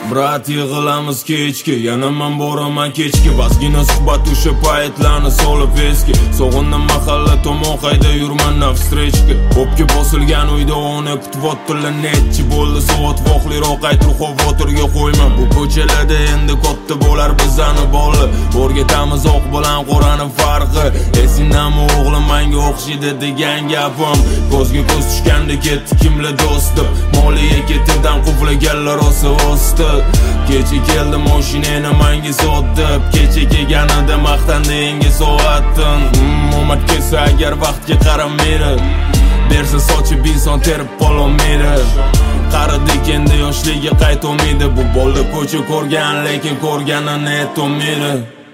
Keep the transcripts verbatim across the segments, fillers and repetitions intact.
Brat yig'ilamiz kechki, yana men boraman kechki. Basgina suhbat o'sha paytlarni solib eski. Sog'indim mahalla tomon qayda yurman navstrechka. O'pka bosilgan uyda uni kutibotdilar netchi bo'ldi soat voqliroq aytib xavotirga qo'yma. Bu ko'chalarda endi katta bo'lar bizani bolli. O'rgatamiz oq bilan qorani farqi. Esingdanmi o'g'lim menga o'xshaydi degan gapim. Ko'zga ko'z tushganda ketdi kimlar do'st deb. Moliya ketidan quvlaganlar rosa o'sdi. Kecha keldi mashinani menga sotib. Kecha kelganida maqtandi enga soatdan. Umid kelsa agar vaqtga qaramaydi. Bersa sochib inson terib qolmaydi. Qaridi endi yoshligiga qaytolmaydi. Bu bolda ko'cha ko'rgan lekin ko'rganini aytolmaydi.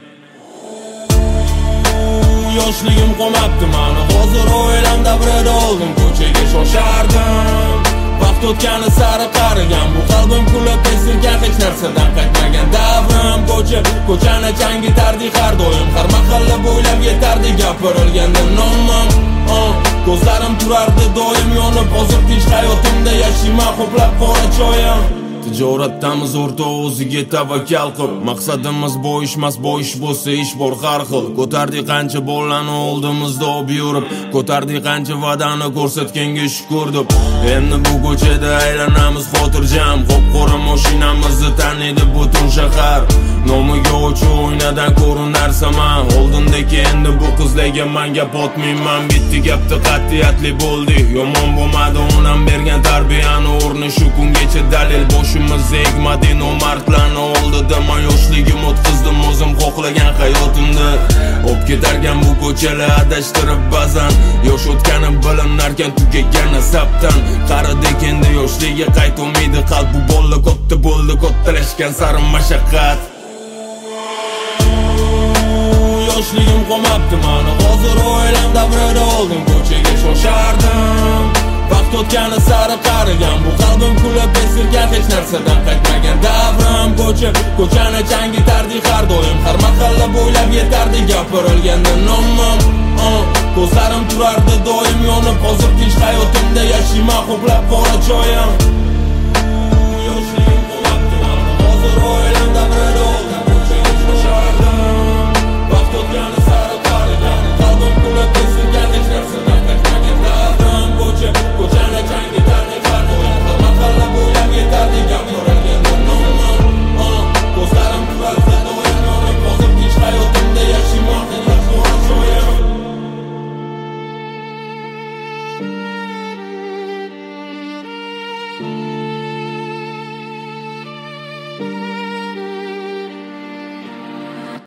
Yoshligim qolmabdi mani, hozir oilam davrida oldim, ko'chaga shoshardim. Vaqt o'tgani sari qarigan, bu qalbim kulib esirgan, hech narsadan qaytmagan davrim. Ko'cha, ko'chani changitardik har doim, har mahalla bo'ylab yetardi gapirilganda nomim. Ko'zlarim turardi doim yonib, hozir tinch hayotimda yashayman xo'plab qora choyim. Tijoratdamiz o'rta o'ziga tavakkal qil. Maqsadimiz boyishmas, boyish bo'lsa ish bor har xil. Ko'tardik qancha bolani oldimizda olib yurib, ko'tardik qancha va'dani ko'rsatganga shukr deb. Endi bu ko'chada aylanamiz xotirjam, qop-qora mashinamizni taniydi butun shahar. Nomiga o'chi o'ynadan ko'rinar saman. Oldindagi endi bu qizlarga men gap otmayman. Bitta gapda qat'iyatli bo'ldik. Yomon bo'lmadi onam bergan tarbiyani o'rni shu kungacha dalil boshimiz egmadi. Nomardlarni oldida men yoshligim o'tkazdim o'zim xohlagan hayotimda. O'p ketargan bu ko'chalar adashtirib ba'zan. Yosh o'tgani bilinarkan tugagan sabtan. Qaridik endi yoshligiga qaytolmaydi qalb. Bu bolla katta bo'ldi, kattalashgan sari mashaqqat. Yoshligim qolmabdi mani, hozir oilam davrida oldim, ko'chaga shoshardim. Vaqt o'tgani sari qarigan, bu qalbim kulib esirgan, hech narsadan qaytmagan davrim. Ko'cha, ko'chani changitardik har doim, har mahalla bo'ylab yetardi gapirilganda nomim. Ko'zlarim turardi doim yonib, hozir tinch hayotimda yashayman xo'plab qora choyim.